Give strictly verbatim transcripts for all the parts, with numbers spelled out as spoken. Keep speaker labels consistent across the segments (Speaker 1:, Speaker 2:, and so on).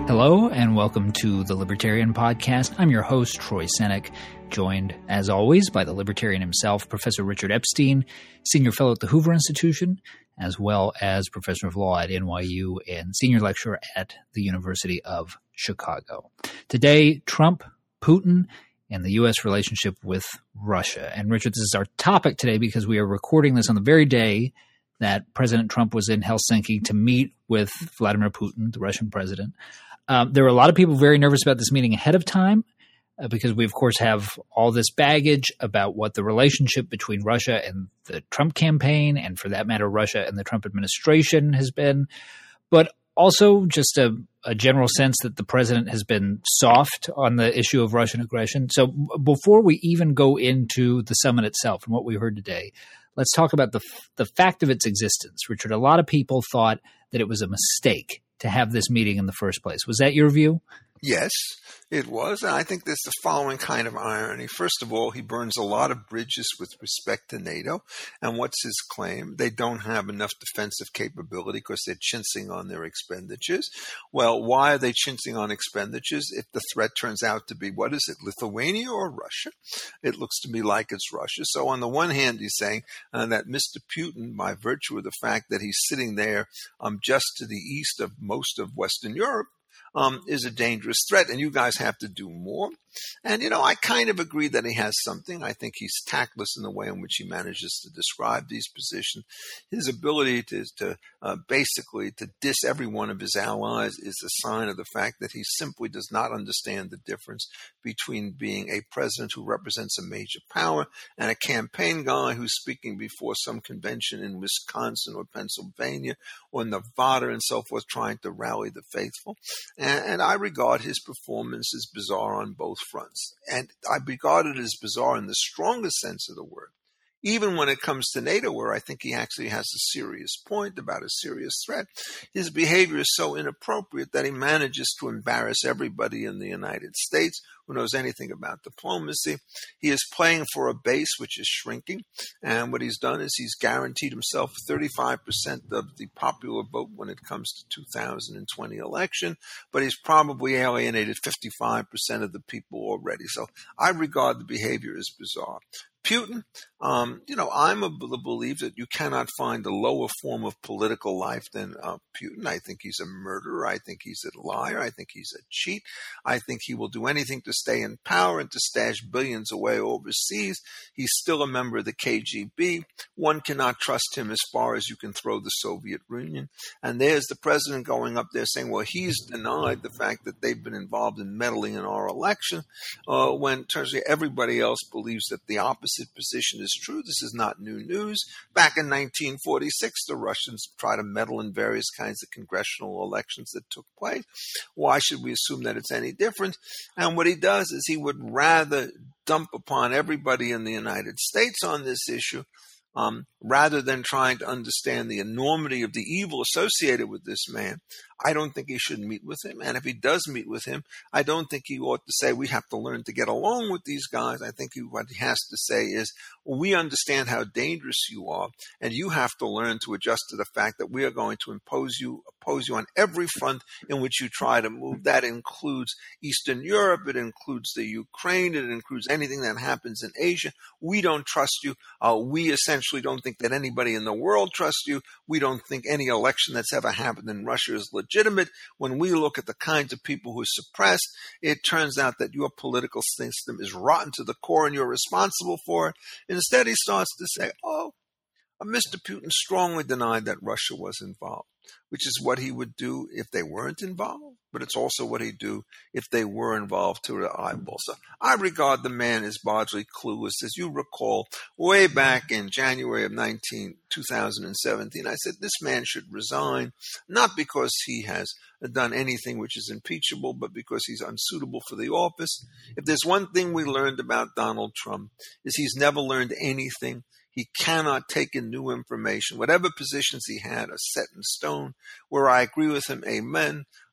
Speaker 1: Hello, and welcome to the Libertarian Podcast. I'm your host, Troy Senik, joined, as always, by the Libertarian himself, Professor Richard Epstein, Senior Fellow at the Hoover Institution, as well as Professor of Law at N Y U and Senior Lecturer at the University of Chicago. Today, Trump, Putin, and the U S relationship with Russia. And Richard, this is our topic today because we are recording this on the very day that President Trump was in Helsinki to meet with Vladimir Putin, the Russian president. Um, there were a lot of people very nervous about this meeting ahead of time uh, because we, of course, have all this baggage about what the relationship between Russia and the Trump campaign, and for that matter, Russia and the Trump administration has been, but also just a, a general sense that the president has been soft on the issue of Russian aggression. So b- before we even go into the summit itself and what we heard today, let's talk about the the fact of its existence. Richard, a lot of people thought that it was a mistake to have this meeting in the first place. Was that your view?
Speaker 2: Yes, it was. And I think there's the following kind of irony. First of all, he burns a lot of bridges with respect to NATO. And what's his claim? They don't have enough defensive capability because they're chintzing on their expenditures. Well, why are they chintzing on expenditures if the threat turns out to be, what is it, Lithuania or Russia? It looks to me like it's Russia. So on the one hand, he's saying uh, that Mister Putin, by virtue of the fact that he's sitting there um, just to the east of most of Western Europe, Um, is a dangerous threat, and you guys have to do more. And, you know, I kind of agree that he has something. I think he's tactless in the way in which he manages to describe these positions. His ability to, to uh, basically to diss every one of his allies is a sign of the fact that he simply does not understand the difference between being a president who represents a major power and a campaign guy who's speaking before some convention in Wisconsin or Pennsylvania or Nevada and so forth, trying to rally the faithful. And, and I regard his performance as bizarre on both fronts. And I regard it as bizarre in the strongest sense of the word. Even when it comes to NATO, where I think he actually has a serious point about a serious threat, his behavior is so inappropriate that he manages to embarrass everybody in the United States who knows anything about diplomacy. He is playing for a base which is shrinking, and what he's done is he's guaranteed himself thirty-five percent of the popular vote when it comes to two thousand twenty election, but he's probably alienated fifty-five percent of the people already. So I regard the behavior as bizarre. Putin, um, you know, I'm a believe that you cannot find a lower form of political life than uh, Putin. I think he's a murderer. I think he's a liar. I think he's a cheat. I think he will do anything to stay in power and to stash billions away overseas. He's still a member of the K G B. One cannot trust him as far as you can throw the Soviet Union. And there's the president going up there saying, well, he's denied the fact that they've been involved in meddling in our election, uh, when turns out everybody else believes that the opposite position is true. This is not new news. Back in nineteen forty-six, the Russians tried to meddle in various kinds of congressional elections that took place. Why should we assume that it's any different? And what he does is he would rather dump upon everybody in the United States on this issue, um, rather than trying to understand the enormity of the evil associated with this man. I don't think he should meet with him. And if he does meet with him, I don't think he ought to say we have to learn to get along with these guys. I think he, what he has to say is, well, we understand how dangerous you are, and you have to learn to adjust to the fact that we are going to impose you, oppose you on every front in which you try to move. That includes Eastern Europe. It includes the Ukraine. It includes anything that happens in Asia. We don't trust you. Uh, we essentially don't think that anybody in the world trusts you. We don't think any election that's ever happened in Russia is legitimate. legitimate. When we look at the kinds of people who are suppressed, it turns out that your political system is rotten to the core and you're responsible for it. Instead, he starts to say, oh, Mister Putin strongly denied that Russia was involved, which is what he would do if they weren't involved, but it's also what he'd do if they were involved to the eyeball. So I regard the man as largely clueless. As you recall, way back in January of nineteen, two thousand seventeen, I said this man should resign, not because he has done anything which is impeachable, but because he's unsuitable for the office. If there's one thing we learned about Donald Trump, is he's never learned anything. He cannot take in new information. Whatever positions he had are set in stone. Where I agree with him, amen.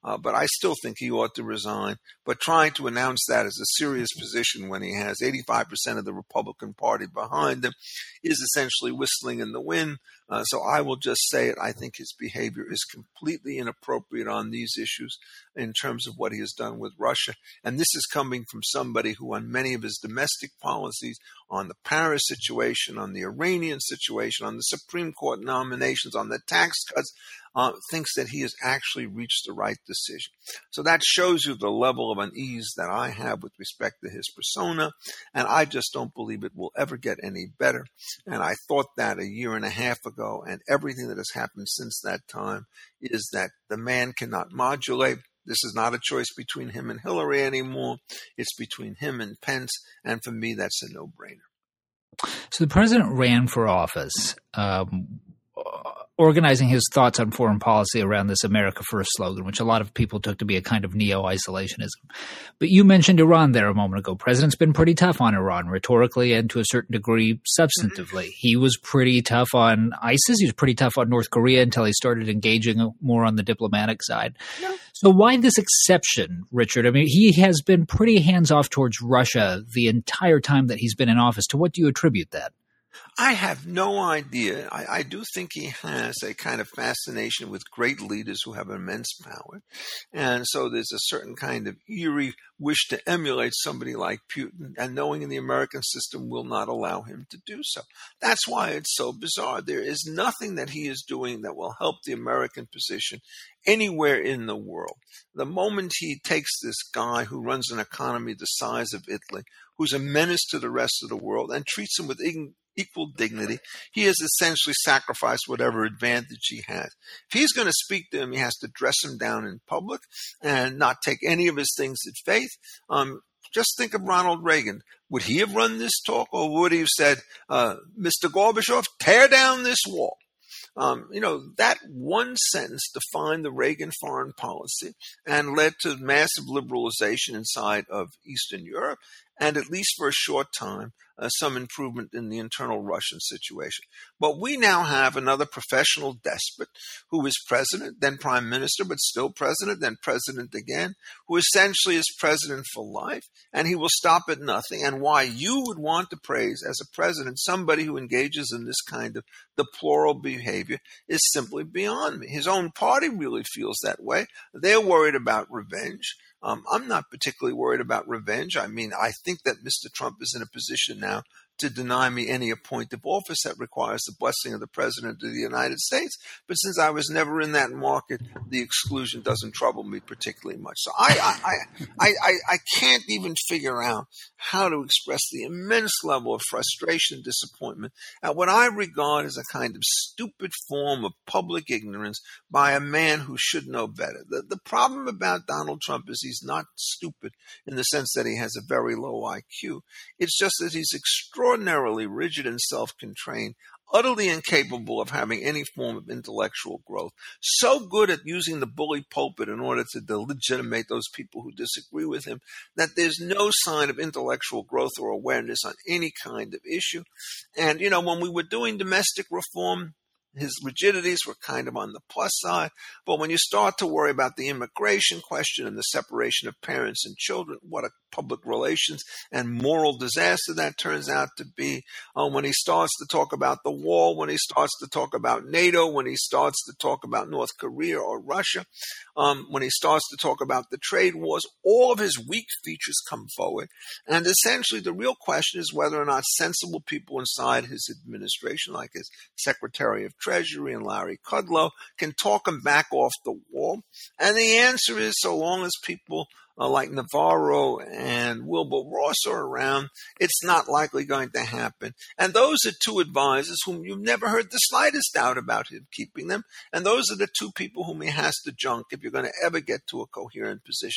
Speaker 2: Uh, but I still think he ought to resign. But trying to announce that as a serious position when he has eighty-five percent of the Republican Party behind him is essentially whistling in the wind. Uh, so I will just say it. I think his behavior is completely inappropriate on these issues in terms of what he has done with Russia. And this is coming from somebody who on many of his domestic policies, on the Paris situation, on the Iranian situation, on the Supreme Court nominations, on the tax cuts, uh, thinks that he has actually reached the right decision. So that shows you the level of unease that I have with respect to his persona. And I just don't believe it will ever get any better. And I thought that a year and a half ago, and everything that has happened since that time is that the man cannot modulate. This is not a choice between him and Hillary anymore. It's between him and Pence. And for me, that's a no-brainer.
Speaker 1: So the president ran for office, um, organizing his thoughts on foreign policy around this America First slogan, which a lot of people took to be a kind of neo-isolationism. But you mentioned Iran there a moment ago. President's been pretty tough on Iran, rhetorically and to a certain degree substantively. He was pretty tough on ISIS. He was pretty tough on North Korea until he started engaging more on the diplomatic side. No. So why this exception, Richard? I mean, he has been pretty hands-off towards Russia the entire time that he's been in office. To what do you attribute that?
Speaker 2: I have no idea. I, I do think he has a kind of fascination with great leaders who have immense power. And so there's a certain kind of eerie wish to emulate somebody like Putin, and knowing in the American system will not allow him to do so. That's why it's so bizarre. There is nothing that he is doing that will help the American position anywhere in the world. The moment he takes this guy who runs an economy the size of Italy, who's a menace to the rest of the world, and treats him with equal dignity, he has essentially sacrificed whatever advantage he has. If he's going to speak to him, he has to dress him down in public and not take any of his things at faith. Um, just think of Ronald Reagan. Would he have run this talk, or would he have said, uh, Mister Gorbachev, tear down this wall? Um, you know, that one sentence defined the Reagan foreign policy and led to massive liberalization inside of Eastern Europe, and at least for a short time, uh, some improvement in the internal Russian situation. But we now have another professional despot who is president, then prime minister, but still president, then president again, who essentially is president for life, and he will stop at nothing. And why you would want to praise as a president somebody who engages in this kind of deplorable behavior is simply beyond me. His own party really feels that way. They're worried about revenge. Um, I'm not particularly worried about revenge. I mean, I think that Mister Trump is in a position now to deny me any appointive office that requires the blessing of the President of the United States. But since I was never in that market, the exclusion doesn't trouble me particularly much. So I, I, I, I, I can't even figure out how to express the immense level of frustration and disappointment at what I regard as a kind of stupid form of public ignorance by a man who should know better. The, the problem about Donald Trump is he's not stupid in the sense that he has a very low I Q. It's just that he's extraordinary. Extraordinarily rigid and self-contained, utterly incapable of having any form of intellectual growth, so good at using the bully pulpit in order to delegitimate those people who disagree with him, that there's no sign of intellectual growth or awareness on any kind of issue. And, you know, when we were doing domestic reform, his rigidities were kind of on the plus side. But when you start to worry about the immigration question and the separation of parents and children, what a public relations and moral disaster that turns out to be. Uh, when he starts to talk about the wall, when he starts to talk about NATO, when he starts to talk about North Korea or Russia, um, when he starts to talk about the trade wars, all of his weak features come forward. And essentially the real question is whether or not sensible people inside his administration, like his Secretary of Treasury and Larry Kudlow, can talk him back off the wall. And the answer is, so long as people Uh, like Navarro and Wilbur Ross are around, it's not likely going to happen. And those are two advisors whom you've never heard the slightest doubt about him keeping them. And those are the two people whom he has to junk if you're going to ever get to a coherent position.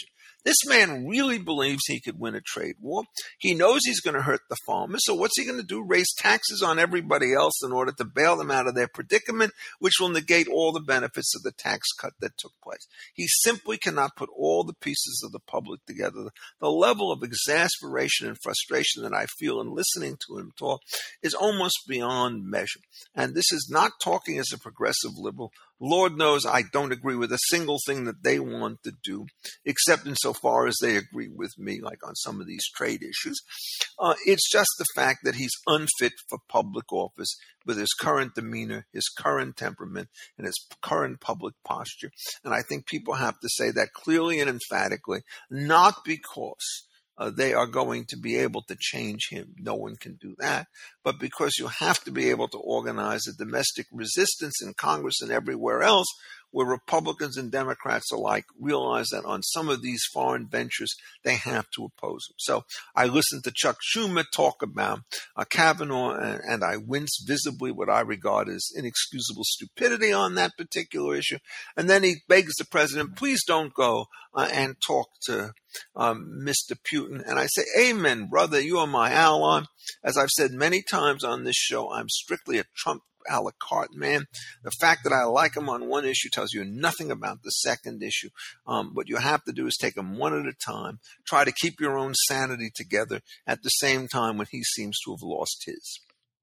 Speaker 2: This man really believes he could win a trade war. He knows he's going to hurt the farmers. So what's he going to do? Raise taxes on everybody else in order to bail them out of their predicament, which will negate all the benefits of the tax cut that took place. He simply cannot put all the pieces of the public together. The level of exasperation and frustration that I feel in listening to him talk is almost beyond measure. And this is not talking as a progressive liberal. Lord knows I don't agree with a single thing that they want to do, except insofar as they agree with me, like on some of these trade issues. Uh, it's just the fact that he's unfit for public office with his current demeanor, his current temperament, and his current public posture. And I think people have to say that clearly and emphatically, not because Uh, they are going to be able to change him. No one can do that. But because you have to be able to organize a domestic resistance in Congress and everywhere else, where Republicans and Democrats alike realize that on some of these foreign ventures, they have to oppose him. So I listened to Chuck Schumer talk about uh, Kavanaugh, and, and I wince visibly what I regard as inexcusable stupidity on that particular issue. And then he begs the president, please don't go uh, and talk to um, Mister Putin. And I say, amen, brother, you are my ally. As I've said many times on this show, I'm strictly a Trump a la carte man. The fact that I like him on one issue tells you nothing about the second issue. Um, what you have to do is take them one at a time. Try to keep your own sanity together at the same time when he seems to have lost his.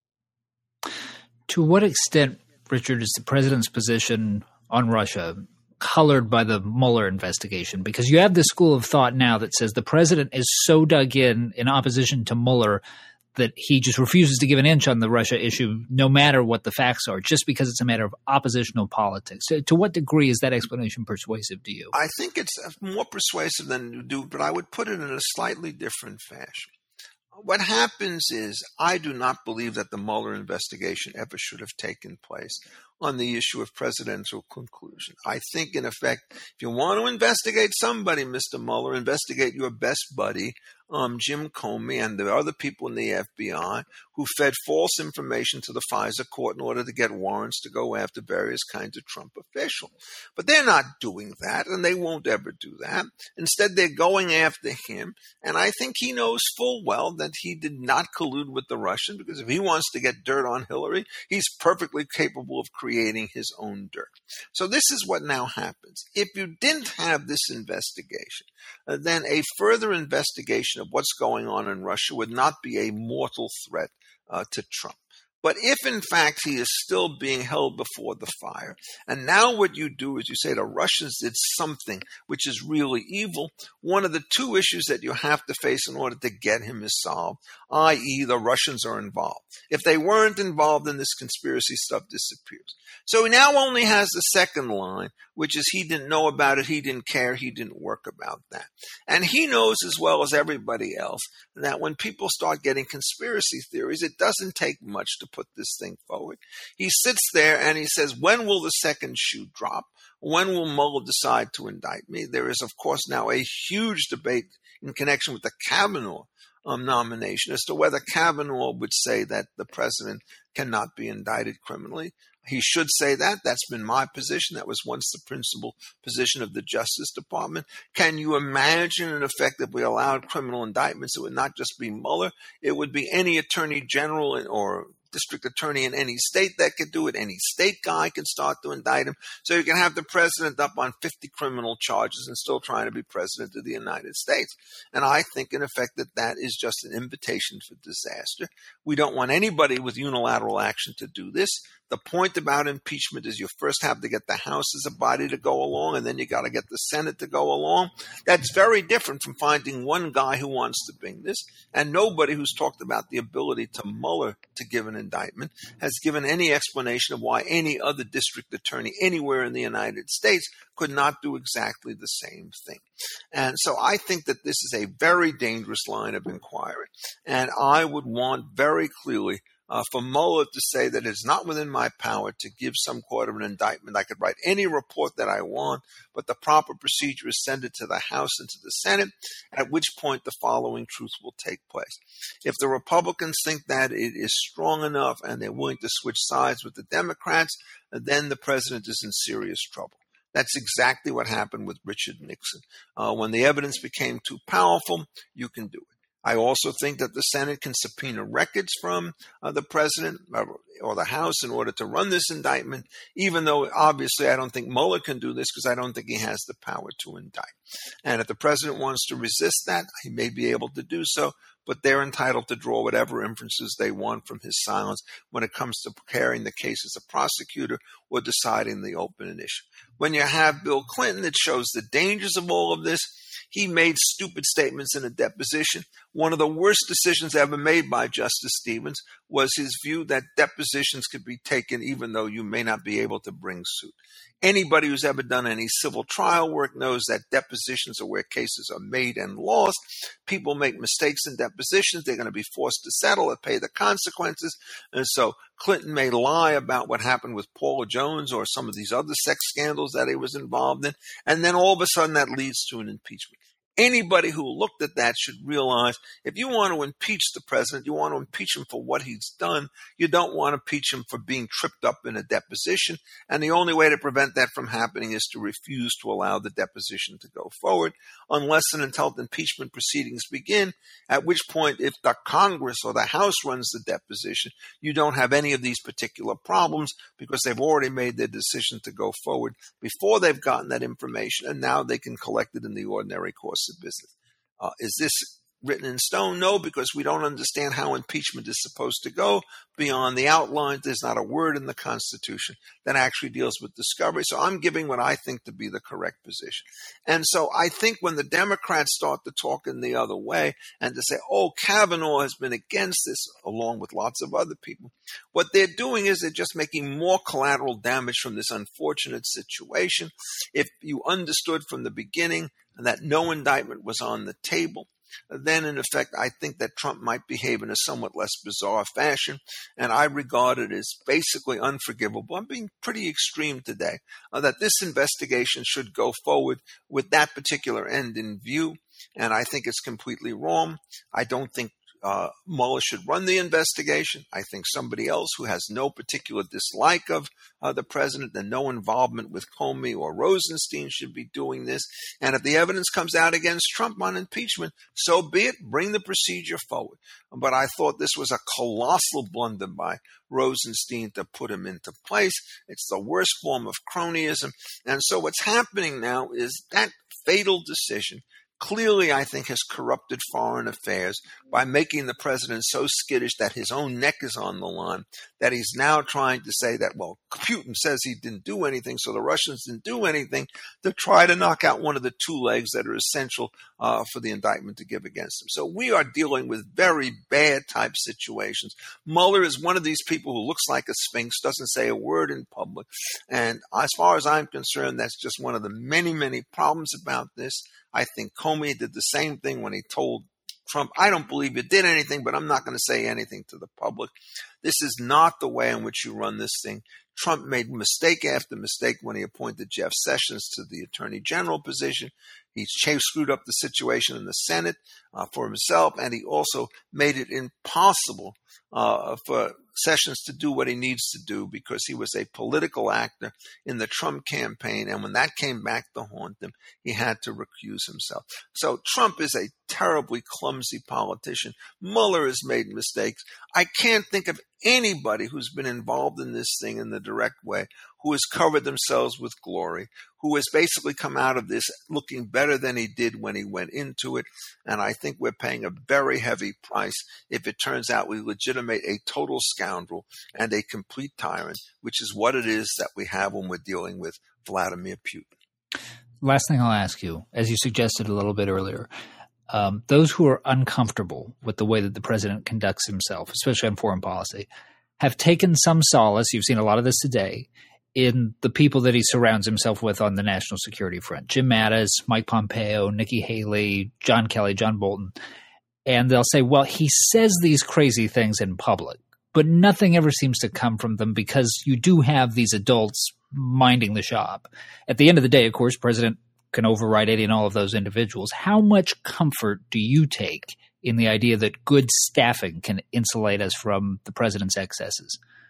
Speaker 1: To what extent, Richard, is the president's position on Russia colored by the Mueller investigation? Because you have this school of thought now that says the president is so dug in in opposition to Mueller that he just refuses to give an inch on the Russia issue, no matter what the facts are, just because it's a matter of oppositional politics. To, to what degree is that explanation persuasive to you?
Speaker 2: I think it's more persuasive than you do, but I would put it in a slightly different fashion. What happens is I do not believe that the Mueller investigation ever should have taken place on the issue of presidential conclusion. I think, in effect, if you want to investigate somebody, Mister Mueller, investigate your best buddy, um, Jim Comey, and the other people in the F B I who fed false information to the FISA court in order to get warrants to go after various kinds of Trump officials. But they're not doing that, and they won't ever do that. Instead, they're going after him, and I think he knows full well that he did not collude with the Russians, because if he wants to get dirt on Hillary, he's perfectly capable of creating his own dirt. So this is what now happens. If you didn't have this investigation, uh, then a further investigation of what's going on in Russia would not be a mortal threat uh, to Trump. But if, in fact, he is still being held before the fire, and now what you do is you say the Russians did something which is really evil, one of the two issues that you have to face in order to get him is solved, that is the Russians are involved. If they weren't involved, then this conspiracy stuff disappears. So he now only has the second line, which is he didn't know about it, he didn't care, he didn't work about that. And he knows as well as everybody else that when people start getting conspiracy theories, it doesn't take much to put this thing forward. He sits there and he says, when will the second shoe drop? When will Mueller decide to indict me? There is, of course, now a huge debate in connection with the Kavanaugh um, nomination as to whether Kavanaugh would say that the president cannot be indicted criminally. He should say that. That's been my position. That was once the principal position of the Justice Department. Can you imagine, in effect, if we allowed criminal indictments, it would not just be Mueller, it would be any attorney general or district attorney in any state that could do it. Any state guy can start to indict him. So you can have the president up on fifty criminal charges and still trying to be president of the United States. And I think, in effect, that that is just an invitation for disaster. We don't want anybody with unilateral action to do this. The point about impeachment is you first have to get the House as a body to go along, and then you got to get the Senate to go along. That's very different from finding one guy who wants to bring this, and nobody who's talked about the ability to Mueller to give an indictment has given any explanation of why any other district attorney anywhere in the United States could not do exactly the same thing. And so I think that this is a very dangerous line of inquiry, and I would want very clearly Uh, for Mueller to say that it's not within my power to give some court of an indictment. I could write any report that I want, but the proper procedure is send it to the House and to the Senate, at which point the following truth will take place. If the Republicans think that it is strong enough and they're willing to switch sides with the Democrats, then the president is in serious trouble. That's exactly what happened with Richard Nixon. Uh, when the evidence became too powerful, you can do it. I also think that the Senate can subpoena records from uh, the president or, or the House in order to run this indictment, even though obviously I don't think Mueller can do this because I don't think he has the power to indict. And if the president wants to resist that, he may be able to do so, but they're entitled to draw whatever inferences they want from his silence when it comes to preparing the case as a prosecutor or deciding the open issue. When you have Bill Clinton, it shows the dangers of all of this. He made stupid statements in a deposition. One of the worst decisions ever made by Justice Stevens was his view that depositions could be taken even though you may not be able to bring suit. Anybody who's ever done any civil trial work knows that depositions are where cases are made and lost. People make mistakes in depositions. They're going to be forced to settle and pay the consequences. And so Clinton may lie about what happened with Paula Jones or some of these other sex scandals that he was involved in. And then all of a sudden that leads to an impeachment. Anybody who looked at that should realize if you want to impeach the president, you want to impeach him for what he's done. You don't want to impeach him for being tripped up in a deposition. And the only way to prevent that from happening is to refuse to allow the deposition to go forward unless and until impeachment proceedings begin, at which point if the Congress or the House runs the deposition, you don't have any of these particular problems because they've already made their decision to go forward before they've gotten that information, and now they can collect it in the ordinary course of business. Uh, is this written in stone? No, because we don't understand how impeachment is supposed to go beyond the outline. There's not a word in the Constitution that actually deals with discovery. So I'm giving what I think to be the correct position. And so I think when the Democrats start to talk in the other way and to say, oh, Kavanaugh has been against this, along with lots of other people, what they're doing is they're just making more collateral damage from this unfortunate situation. If you understood from the beginning that no indictment was on the table, then in effect, I think that Trump might behave in a somewhat less bizarre fashion, and I regard it as basically unforgivable. I'm being pretty extreme today, uh, that this investigation should go forward with that particular end in view, and I think it's completely wrong. I don't think Uh, Mueller should run the investigation. I think somebody else who has no particular dislike of uh, the president and no involvement with Comey or Rosenstein should be doing this. And if the evidence comes out against Trump on impeachment, so be it. Bring the procedure forward. But I thought this was a colossal blunder by Rosenstein to put him into place. It's the worst form of cronyism. And so what's happening now is that fatal decision clearly, I think, has corrupted foreign affairs by making the president so skittish that his own neck is on the line, that he's now trying to say that, well, Putin says he didn't do anything, so the Russians didn't do anything, to try to knock out one of the two legs that are essential uh, for the indictment to give against him. So we are dealing with very bad type situations. Mueller is one of these people who looks like a sphinx, doesn't say a word in public. And as far as I'm concerned, that's just one of the many, many problems about this. I think Comey did the same thing when he told Trump, I don't believe you did anything, but I'm not going to say anything to the public. This is not the way in which you run this thing. Trump made mistake after mistake when he appointed Jeff Sessions to the attorney general position. He screwed up the situation in the Senate uh, for himself, and he also made it impossible uh, for Sessions to do what he needs to do because he was a political actor in the Trump campaign. And when that came back to haunt him, he had to recuse himself. So Trump is a terribly clumsy politician. Mueller has made mistakes. I can't think of anybody who's been involved in this thing in the direct way who has covered themselves with glory, who has basically come out of this looking better than he did when he went into it. And I think we're paying a very heavy price if it turns out we legitimate a total scoundrel and a complete tyrant, which is what it is that we have when we're dealing with Vladimir Putin.
Speaker 1: Last thing I'll ask you, as you suggested a little bit earlier, um, those who are uncomfortable with the way that the president conducts himself, especially on foreign policy, have taken some solace, you've seen a lot of this today, in the people that he surrounds himself with on the national security front. Jim Mattis, Mike Pompeo, Nikki Haley, John Kelly, John Bolton. And they'll say, well, he says these crazy things in public, but nothing ever seems to come from them because you do have these adults minding the shop. At the end of the day, of course, President can override any and all of those individuals. How much comfort do you take in the idea that good staffing can insulate us from the president's excesses?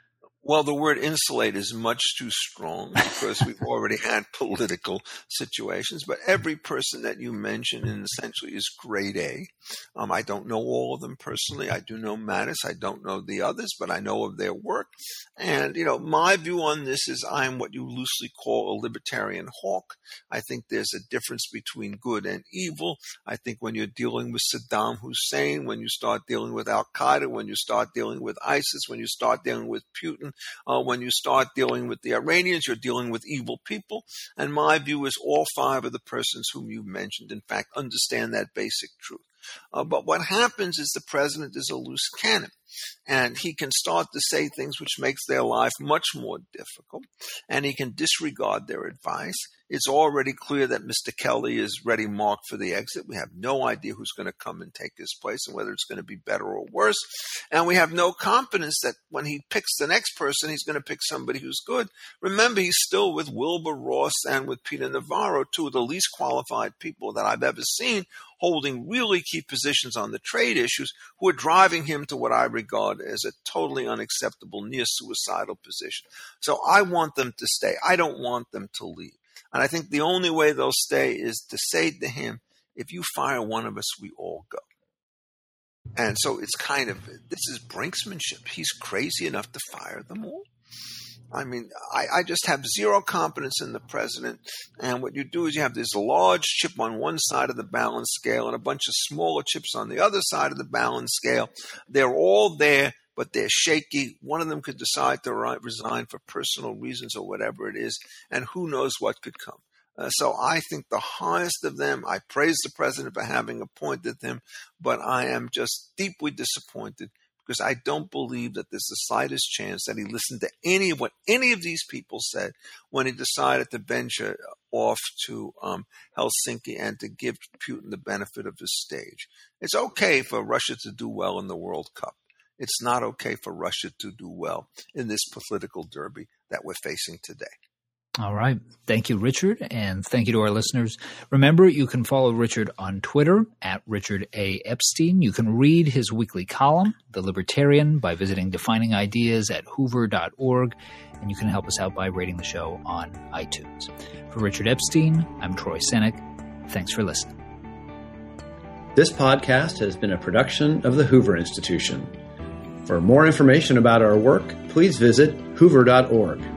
Speaker 2: Well, the word insulate is much too strong because we've already had political situations. But every person that you mention in essentially is grade A. Um, I don't know all of them personally. I do know Mattis. I don't know the others, but I know of their work. And, you know, my view on this is I'm what you loosely call a libertarian hawk. I think there's a difference between good and evil. I think when you're dealing with Saddam Hussein, when you start dealing with Al-Qaeda, when you start dealing with ISIS, when you start dealing with Putin, Uh, when you start dealing with the Iranians, you're dealing with evil people. And my view is all five of the persons whom you mentioned, in fact, understand that basic truth. Uh, but what happens is the president is a loose cannon. And he can start to say things which makes their life much more difficult. And he can disregard their advice. It's already clear that Mister Kelly is ready marked for the exit. We have no idea who's going to come and take his place and whether it's going to be better or worse. And we have no confidence that when he picks the next person, he's going to pick somebody who's good. Remember, he's still with Wilbur Ross and with Peter Navarro, two of the least qualified people that I've ever seen, holding really key positions on the trade issues, who are driving him to what I regard as a totally unacceptable, near-suicidal position. So I want them to stay. I don't want them to leave. And I think the only way they'll stay is to say to him, if you fire one of us, we all go. And so it's kind of, this is brinksmanship. He's crazy enough to fire them all. I mean, I, I just have zero confidence in the president. And what you do is you have this large chip on one side of the balance scale and a bunch of smaller chips on the other side of the balance scale. They're all there, but they're shaky. One of them could decide to resign for personal reasons or whatever it is, and who knows what could come. Uh, so I think the highest of them, I praise the president for having appointed him, but I am just deeply disappointed because I don't believe that there's the slightest chance that he listened to any of what any of these people said when he decided to venture off to um, Helsinki and to give Putin the benefit of his stage. It's okay for Russia to do well in the World Cup. It's not okay for Russia to do well in this political derby that we're facing today.
Speaker 1: All right. Thank you, Richard, and thank you to our listeners. Remember, you can follow Richard on Twitter at Richard A. Epstein. You can read his weekly column, The Libertarian, by visiting Defining Ideas at hoover dot org, and you can help us out by rating the show on iTunes. For Richard Epstein, I'm Troy Senik. Thanks for listening.
Speaker 3: This podcast has been a production of the Hoover Institution. For more information about our work, please visit hoover dot org.